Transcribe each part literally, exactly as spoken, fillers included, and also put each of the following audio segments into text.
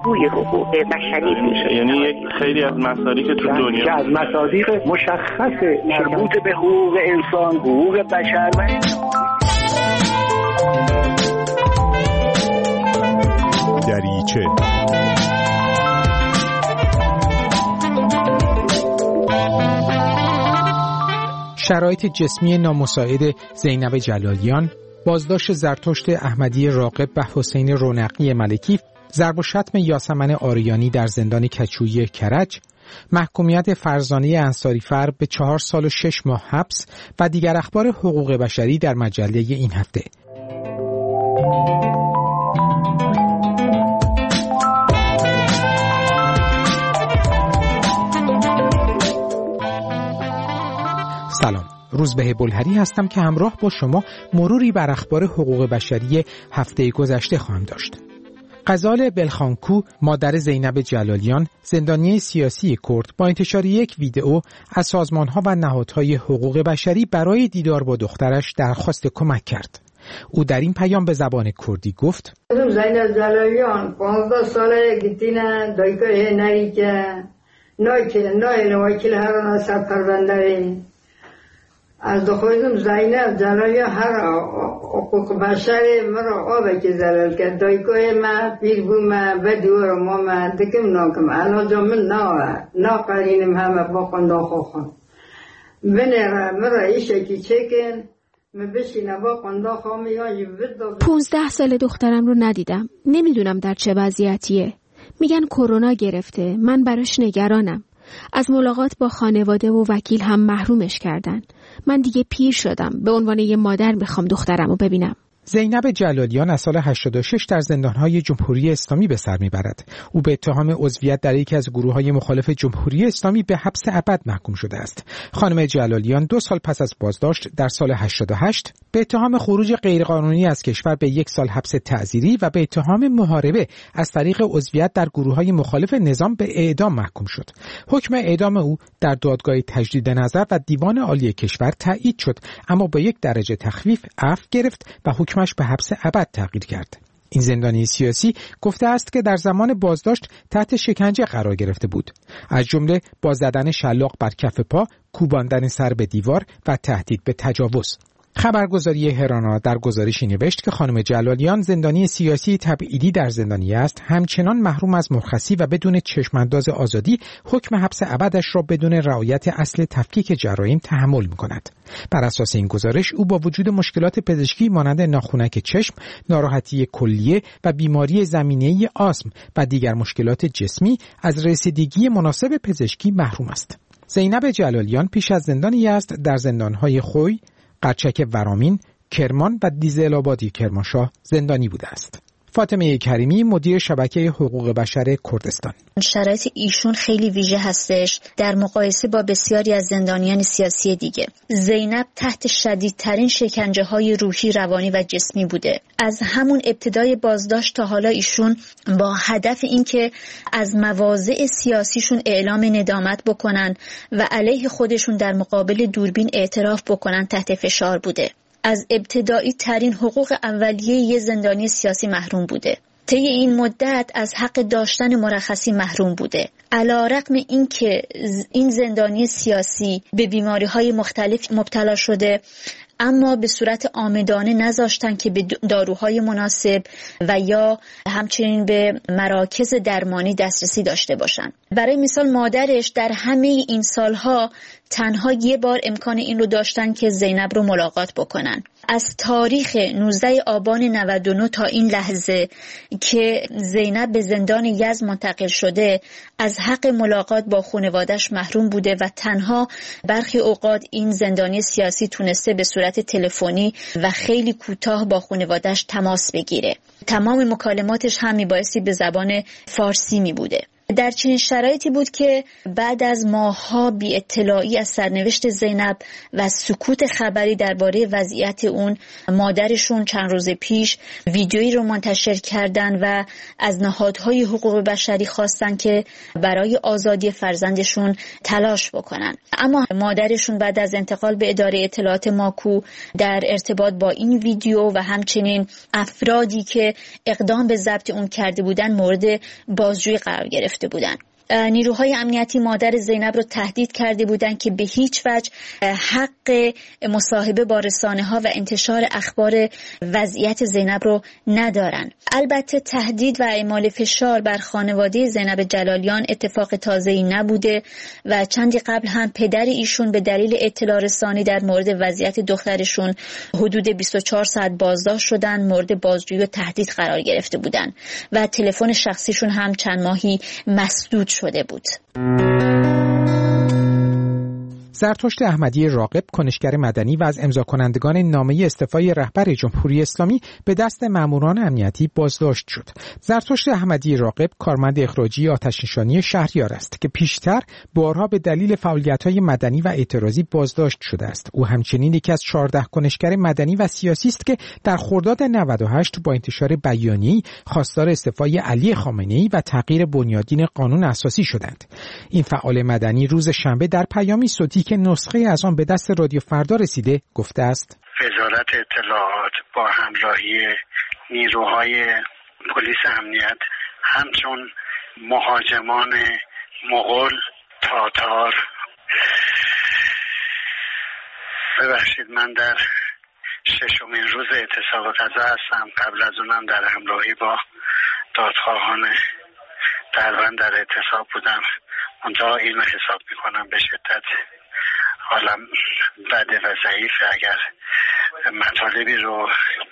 روی حقوق بشری میشه. یعنی یک خیلی از مسائلی که تو دنیا که از مصادیق مشخص مربوط به حقوق انسان، حقوق بشر دریچه شرایط جسمی نامساعد زینب جلالیان، بازداشت زرتشت احمدی راغب و حسین رونقی ملکی، ضرب و شتم یاسمن آریانی در زندان کچویی کرج، محکومیت فرزانه انصاریفر به چهار سال و شش ماه حبس و دیگر اخبار حقوق بشری در مجله این هفته. سلام، روزبه بلهری هستم که همراه با شما مروری بر اخبار حقوق بشری هفته گذشته خواهم داشت. غزال بلخانکو، مادر زینب جلالیان، زندانی سیاسی کرد، با انتشار یک ویدئو از سازمان‌ها و نهادهای حقوق بشری برای دیدار با دخترش درخواست کمک کرد. او در این پیام به زبان کردی گفت: زینب جلالیان پانزده ساله گیتینا دایکه نری که نای که نای نوکیل هر نصب پرونده‌ای از دخویدم زینب جلالیان هر حقوق بشری مرا آبه که زلال کرد دایکه ما پیر بوم بدور ما ما دکم ناکم الان جا من نا نا قرینم همه با قندا خوخم بنره مرا ایشه که چکن پونزده سال دخترم رو ندیدم. نمیدونم در چه وضعیتیه. میگن کرونا گرفته. من براش نگرانم. از ملاقات با خانواده و وکیل هم محرومش کردن. من دیگه پیر شدم. به عنوان یه مادر میخوام دخترم رو ببینم. زینب جلالیان از سال هشتاد و شش در زندانهای جمهوری اسلامی به سر میبرد. او به اتهام عضویت در یکی از گروه‌های مخالف جمهوری اسلامی به حبس ابد محکوم شده است. خانم جلالیان دو سال پس از بازداشت در سال هشتاد و هشت به اتهام خروج غیرقانونی از کشور به یک سال حبس تعزیری و به اتهام محاربه از طریق عضویت در گروه‌های مخالف نظام به اعدام محکوم شد. حکم اعدام او در دادگاه تجدید نظر و دیوان عالی کشور تایید شد، اما با یک درجه تخفیف عفو گرفت و حکم به حبس ابد تغییر کرد. این زندانی سیاسی گفته است که در زمان بازداشت تحت شکنجه قرار گرفته بود، از جمله با زدن شلاق بر کف پا، کوباندن سر به دیوار و تهدید به تجاوز. خبرگزاری هرانا در گزارشی نوشت که خانم جلالیان زندانی سیاسی تبعیدی در زندانیه است، همچنان محروم از مرخصی و بدون چشمانداز آزادی حکم حبس ابدش را بدون رعایت اصل تفکیک جرایم تحمل می‌کند. بر اساس این گزارش او با وجود مشکلات پزشکی مانند ناخنک چشم، ناراحتی کلیه و بیماری زمینه‌ای آسم و دیگر مشکلات جسمی از رسیدگی مناسب پزشکی محروم است. زینب جلالیان پیش از زندان یزد در زندان‌های خوی، قرچک ورامین، کرمان و دیزل‌آبادی کرمانشاه زندانی بوده است. فاطمه کریمی، مدیر شبکه حقوق بشر کردستان: شرایط ایشون خیلی ویژه هستش در مقایسه با بسیاری از زندانیان سیاسی دیگه. زینب تحت شدیدترین شکنجه های روحی، روانی و جسمی بوده. از همون ابتدای بازداشت تا حالا ایشون با هدف اینکه از مواضع سیاسیشون اعلام ندامت بکنن و علیه خودشون در مقابل دوربین اعتراف بکنن تحت فشار بوده. از ابتدایی ترین حقوق اولیه یه زندانی سیاسی محروم بوده. طی این مدت از حق داشتن مرخصی محروم بوده. علی‌رغم این که این زندانی سیاسی به بیماری‌های مختلف مبتلا شده، اما به صورت عامدانه نذاشتن که به داروهای مناسب و یا همچنین به مراکز درمانی دسترسی داشته باشن. برای مثال مادرش در همه این سالها تنها یه بار امکان این رو داشتن که زینب رو ملاقات بکنن. از تاریخ نوزده آبان نود و نه تا این لحظه که زینب به زندان یزد منتقل شده، از حق ملاقات با خانواده‌اش محروم بوده و تنها برخی اوقات این زندانی سیاسی تونسته به صورت تلفنی و خیلی کوتاه با خانواده‌اش تماس بگیره. تمام مکالماتش هم میبایستی به زبان فارسی می بوده. در چنین شرایطی بود که بعد از ماه‌ها بی اطلاعی از سرنوشت زینب و سکوت خبری درباره وضعیت اون، مادرشون چند روز پیش ویدیویی رو منتشر کردن و از نهادهای حقوق بشری خواستن که برای آزادی فرزندشون تلاش بکنن. اما مادرشون بعد از انتقال به اداره اطلاعات ماکو در ارتباط با این ویدیو و همچنین افرادی که اقدام به ضبط اون کرده بودن مورد بازجویی قرار گرفته بودن. نیروهای امنیتی مادر زینب رو تهدید کرده بودند که به هیچ وجه حق مصاحبه با رسانه‌ها و انتشار اخبار وضعیت زینب رو ندارن. البته تهدید و اعمال فشار بر خانواده زینب جلالیان اتفاق تازه‌ای نبوده و چندی قبل هم پدر ایشون به دلیل اطلاع رسانی در مورد وضعیت دخترشون حدود بیست و چهار ساعت بازداشت شدن، مورد بازجویی و تهدید قرار گرفته بودن و تلفن شخصیشون هم چند ماهی مسدود شده بود. زرتشت احمدی راغب، کنشگر مدنی و از امضا کنندگان نامه استعفای رهبر جمهوری اسلامی، به دست ماموران امنیتی بازداشت شد. زرتشت احمدی راغب کارمند اخراجی آتش‌نشانی شهریار است که پیشتر بارها به دلیل فعالیت‌های مدنی و اعتراضی بازداشت شده است. او همچنین یکی از چهارده کنشگر مدنی و سیاسی است که در خرداد نود و هشت با انتشار بیانیه‌ای خواستار استعفای علی خامنه‌ای و تغییر بنیادین قانون اساسی شدند. این فعال مدنی روز شنبه در پیامی صوتی که نسخه از آن به دست رادیو فردا رسیده گفته است: وزارت اطلاعات با همراهی نیروهای پلیس امنیت همچون مهاجمان مغول، تاتار، ببخشید من در ششمین روز اعتصاب غذا هستم، قبل از اونم در همراهی با دادخواهان دربند در اعتصاب بودم. منتها اینو حساب میکنم به شدت حالم بده و ضعیف. اگر مطالبی رو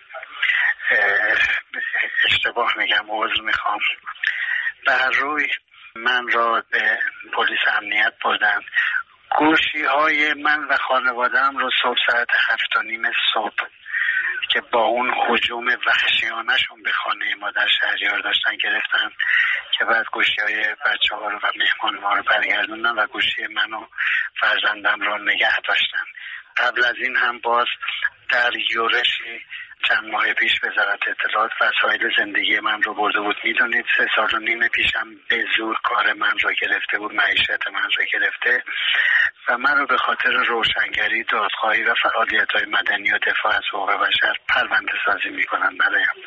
اشتباه میگم عذر میخوام. به هر روی من را به پلیس امنیت بردن. گوشی های من و خانواده‌ام رو صبح ساعت هفت و نیم صبح که با اون هجوم وحشیانه‌شون به خانه ما در شهریار داشتن گرفتن که بعد گوشی های بچه ها رو و مهمان ما رو برگردوندن و گوشی من و فرزندم رو نگه داشتن. قبل از این هم باز در یورشی چند ماه پیش وزارت اطلاعات وسایل زندگی من رو برده بود. میدونید سه سال و نیم پیشم به زور کار من رو گرفته بود، معیشت من رو گرفته و من رو به خاطر روشنگری، دادخواهی و فعالیت‌های مدنی و دفاع از حقوق بشر پرونده سازی میکنن برایم.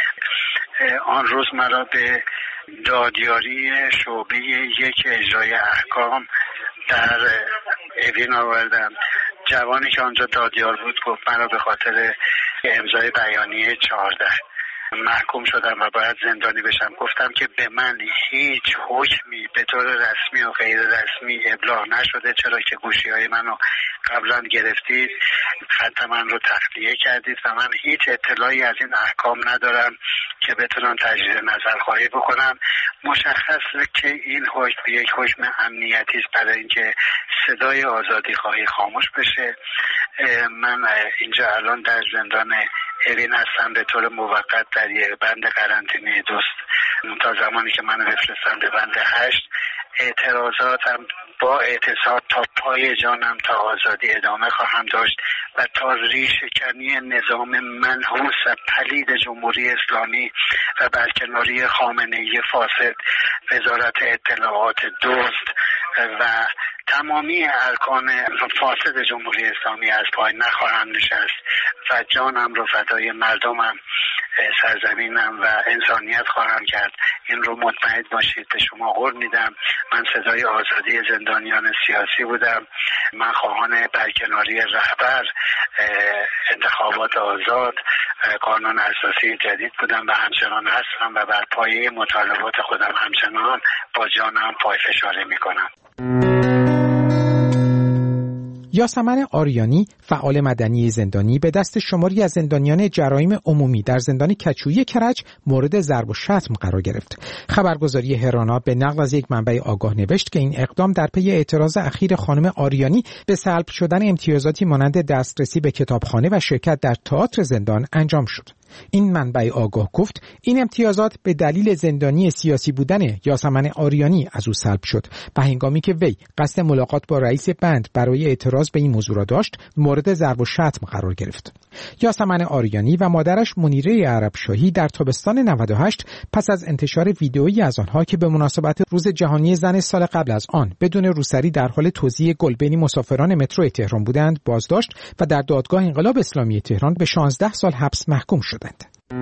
آن روز مرا به دادیاری شعبه یک اجرای احکام در اوین آوردن. جوانی که آنجا دادیار بود گفت مرا به خاطر امضای بیانیه چهارده محکوم شدم و باید زندانی بشم. گفتم که به من هیچ حکمی به طور رسمی و غیر رسمی ابلاغ نشده، چرا که گوشی های منو قبلا گرفتید، خط من رو تخلیه کردید و من هیچ اطلاعی از این احکام ندارم که بتونم تجدید نظر خواهی بکنم. مشخصه که این حکم یک حکم امنیتی است برای اینکه صدای آزادی خواهی خاموش بشه. من اینجا الان در زندان اوین هستم به طور موقت در یک بند قرنطینه دوست تا زمانی که منو بفرستن به بند هشت. اعتراضاتم با اعتصاب تا پای جانم تا آزادی ادامه خواهم داشت و تا ریشه‌کنی نظام منحوس و پلید جمهوری اسلامی و برکناری خامنه‌ای فاسد، وزارت اطلاعات دزد و تمامی ارکان فاسد جمهوری اسلامی از پای نخواهم نشست و جانم رو فدای مردمم، سرزمینم و انسانیت خواهم کرد. این رو مطمئن باشید. به شما قول میدم من صدای آزادی زندانیان سیاسی بودم. من خواهان برکناری رهبر، انتخابات آزاد، قانون اساسی جدید بودم و همچنان هستم و بر پایه مطالبات خودم همچنان با جانم پایفشاری میکنم. یاسمن آریانی، فعال مدنی زندانی، به دست شماری از زندانیان جرایم عمومی در زندان کچویی کرج مورد ضرب و شتم قرار گرفت. خبرگزاری هرانا به نقل از یک منبع آگاه نوشت که این اقدام در پی اعتراض اخیر خانم آریانی به سلب شدن امتیازاتی مانند دسترسی به کتابخانه و شرکت در تئاتر زندان انجام شد. این منبع آگاه گفت این امتیازات به دلیل زندانی سیاسی بودن یاسمن آریانی از او سلب شد و هنگامی که وی قصد ملاقات با رئیس بند برای اعتراض به این موضوع را داشت مورد ضرب و شتم قرار گرفت. یاسمن آریانی و مادرش منیره عربشاهی در تابستان نود و هشت پس از انتشار ویدئویی از آنها که به مناسبت روز جهانی زن سال قبل از آن بدون روسری در حال توزیع گل بین مسافران مترو تهران بودند بازداشت و در دادگاه انقلاب اسلامی تهران به شانزده سال حبس محکوم شدند.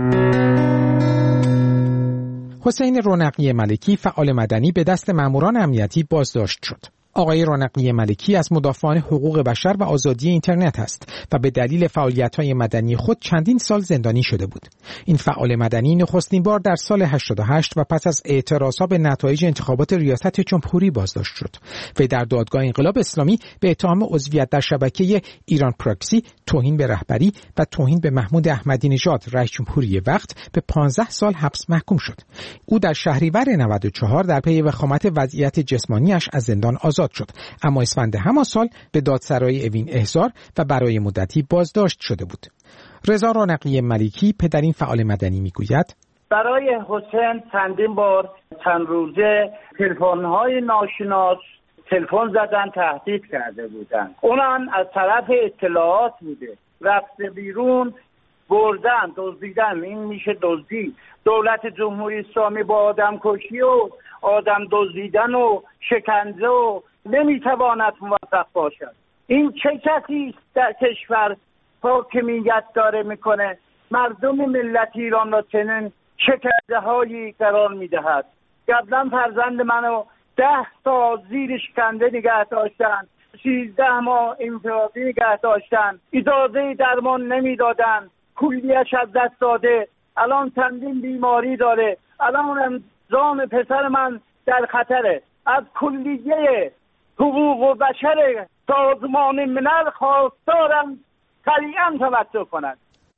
حسین رونقی ملکی فعال مدنی به دست ماموران امنیتی بازداشت شد. آقای رونقی ملکی از مدافعان حقوق بشر و آزادی اینترنت است و به دلیل فعالیت‌های مدنی خود چندین سال زندانی شده بود. این فعال مدنی نخستین بار در سال هشتاد و هشت و پس از اعتراضها به نتایج انتخابات ریاست جمهوری بازداشت شد. و در دادگاه انقلاب اسلامی به اتهام عضویت در شبکه ایران پراکسی، توهین به رهبری و توهین به محمود احمدی نژاد رئیس جمهوری وقت به پانزده سال حبس محکوم شد. او در شهریور نود و چهار در پی وخامت وضعیت جسمانیش از زندان آزاد شد، اما اسفند همان سال به دادسرای اوین احضار و برای مدتی بازداشت شده بود. رضا رونقی ملکی پدر این فعال مدنی میگوید برای حسین چندین بار چند روزه تلفن‌های ناشناس تلفن زدن، تهدید کرده بودن. اونم از طرف اطلاعات بوده، رفته بیرون، بردن، دزدیدن. این میشه دزدی. دولت جمهوری اسلامی با آدم کشی و آدم دزدیدن و شکنجه و نمیتواند موفق باشد. این چه کسی در کشور حاکمیت داره میکنه مردم ملت ایران را چنین شکنجه هایی قرار میدهد؟ قبلا فرزند منو ده تا زیر شکنجه نگه داشتن، سیزده ماه انفرادی نگه داشتن، اجازه درمان نمیدادن، کلیه‌اش از دست داده، الان چندین بیماری داره، الان جان پسر من در خطره. از کلیه حقوق و بشر سازمان ملل خواستارم سریعا توجه کند.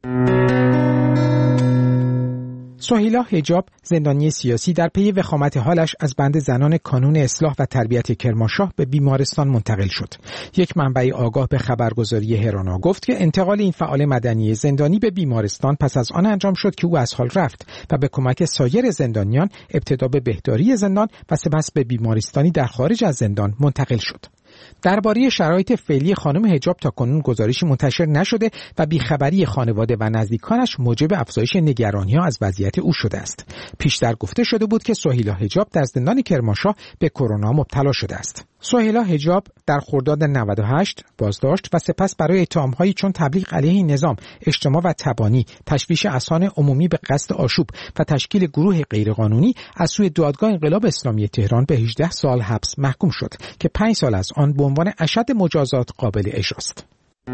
سهیلا حجاب، زندانی سیاسی، در پی وخامت حالش از بند زنان کانون اصلاح و تربیت کرمانشاه به بیمارستان منتقل شد. یک منبع آگاه به خبرگزاری هرانا گفت که انتقال این فعال مدنی زندانی به بیمارستان پس از آن انجام شد که او از حال رفت و به کمک سایر زندانیان ابتدا به بهداری زندان و سپس به بیمارستانی در خارج از زندان منتقل شد. درباره شرایط فعلی خانم حجاب تاکنون گزارشی منتشر نشده و بیخبری خانواده و نزدیکانش موجب افزایش نگرانی‌ها از وضعیت او شده است. پیشتر گفته شده بود که سهیلا حجاب در زندان کرمانشاه به کرونا مبتلا شده است. سهیلا حجاب در خرداد نود و هشت بازداشت و سپس برای اتهام‌هایی چون تبلیغ علیه نظام، اجتماع و تبانی، تشویش اذهان عمومی به قصد آشوب و تشکیل گروه غیرقانونی از سوی دادگاه انقلاب اسلامی تهران به هجده سال حبس محکوم شد که پنج سال از آن به عنوان اشد مجازات قابل اجراست.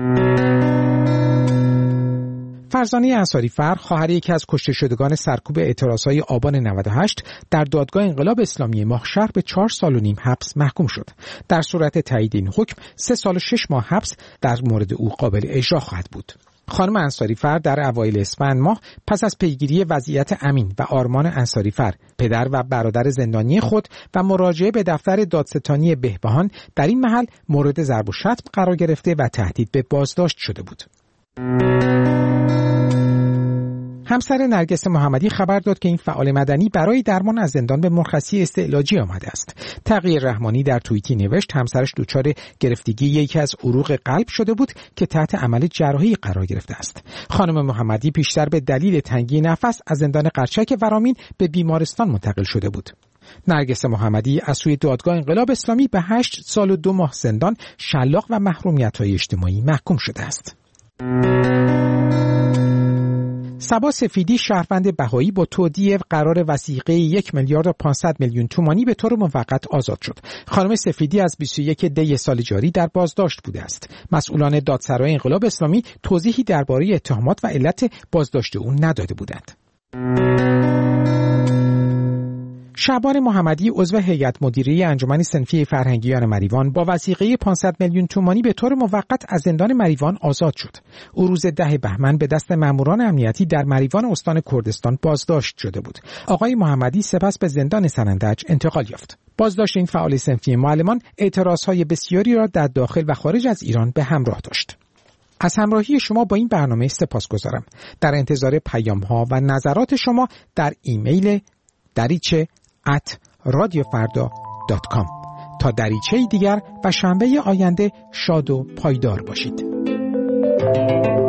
فرزانه انصاری‌فر، خواهر یکی از کشته شدگان سرکوب اعتراضهای آبان نود و هشت، در دادگاه انقلاب اسلامی ماهشهر به چهار سال و نیم حبس محکوم شد. در صورت تایید این حکم، سه سال و شش ماه حبس در مورد او قابل اجرا خواهد بود. خانم انصاری‌فر در اوایل اسفند ماه پس از پیگیری وضعیت امین و آرمان انصاری‌فر، پدر و برادر زندانی خود و مراجعه به دفتر دادستانی بهبهان، در این محل مورد ضرب و شتم قرار گرفته و تهدید به بازداشت شده بود. همسر نرگس محمدی خبر داد که این فعال مدنی برای درمان از زندان به مرخصی استعلاجی آمده است. تقی رحمانی در توییتی نوشت همسرش دچار گرفتگی یکی از عروق قلب شده بود که تحت عمل جراحی قرار گرفته است. خانم محمدی پیشتر به دلیل تنگی نفس از زندان قرچک ورامین به بیمارستان منتقل شده بود. نرگس محمدی از سوی دادگاه انقلاب اسلامی به هشت سال و دو ماه زندان، شلاق و محرومیت‌های اجتماعی محکوم شده است. صبا سفیدی، شهروند بهایی، با تودیع قرار وثیقه یک میلیارد و پانصد میلیون تومانی به طور موقت آزاد شد. خانم سفیدی از بیست و یک دی سال جاری در بازداشت بوده است. مسئولان دادسرای انقلاب اسلامی توضیحی درباره اتهامات و علت بازداشت او نداده بودند. شعبان محمدی، عضو هیئت مدیره انجمن صنفی فرهنگیان مریوان، با وثیقه پانصد میلیون تومانی به طور موقت از زندان مریوان آزاد شد. او روز ده بهمن به دست ماموران امنیتی در مریوان استان کردستان بازداشت شده بود. آقای محمدی سپس به زندان سنندج انتقال یافت. بازداشت این فعال صنفی معلمان اعتراضهای بسیاری را در داخل و خارج از ایران به همراه داشت. از همراهی شما با این برنامه سپاسگزارم. در انتظار پیام ها و نظرات شما در ایمیل دریچه ات رادیو فردا دات کام. تا دریچه دیگر و شنبه آینده شاد و پایدار باشید.